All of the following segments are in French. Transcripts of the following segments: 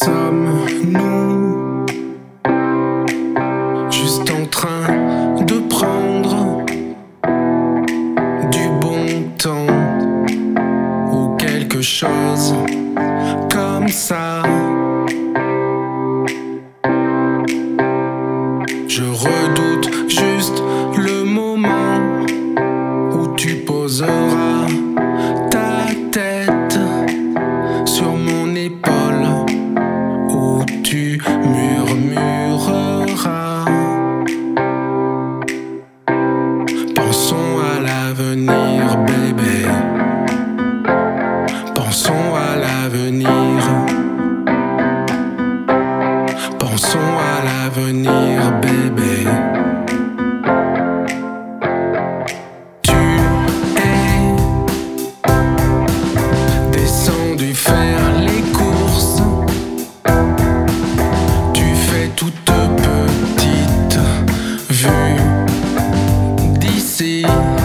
sommes-nous juste en train de prendre du bon temps ou quelque chose comme ça? Je redoute juste le moment où tu poseras ta tête sur mon épaule, où tu murmureras. Pensons à l'avenir, bébé. Pensons à l'avenir. Pensons à l'avenir, bébé. Tu es descendu faire les courses. Tu fais toute petite vue d'ici.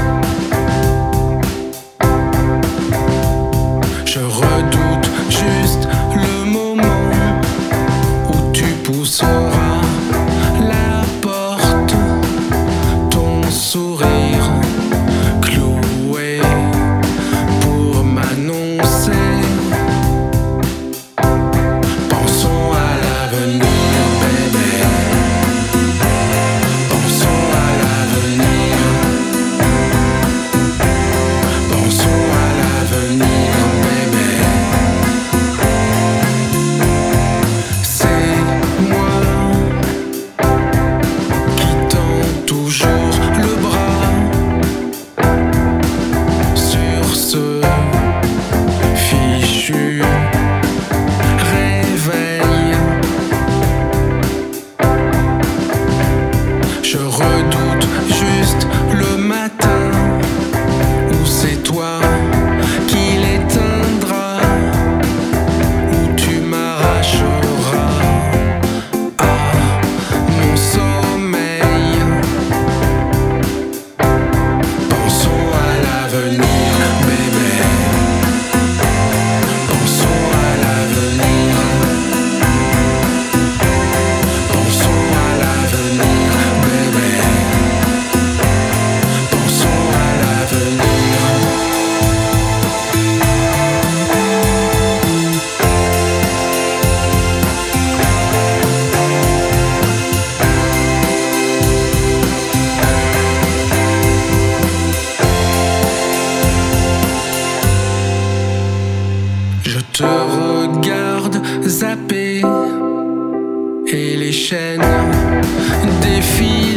Je redoute juste le moment où tu pousseras la porte, ton sourire cloué pour m'annoncer. Pensons à l'avenir, bébé. Pensons à l'avenir. Pensons à l'avenir, bébé. C'est moi qui tends toujours le bras sur ce fichu réveil. Je redoute juste le matin où c'est toi qui l'éteindras, où tu m'arracheras à mon sommeil. Pensons à l'avenir, bébé. Pensons à l'avenir. Pensons à l'avenir, bébé. Pensons à l'avenir. Je te regarde zapper et les chaînes défilent.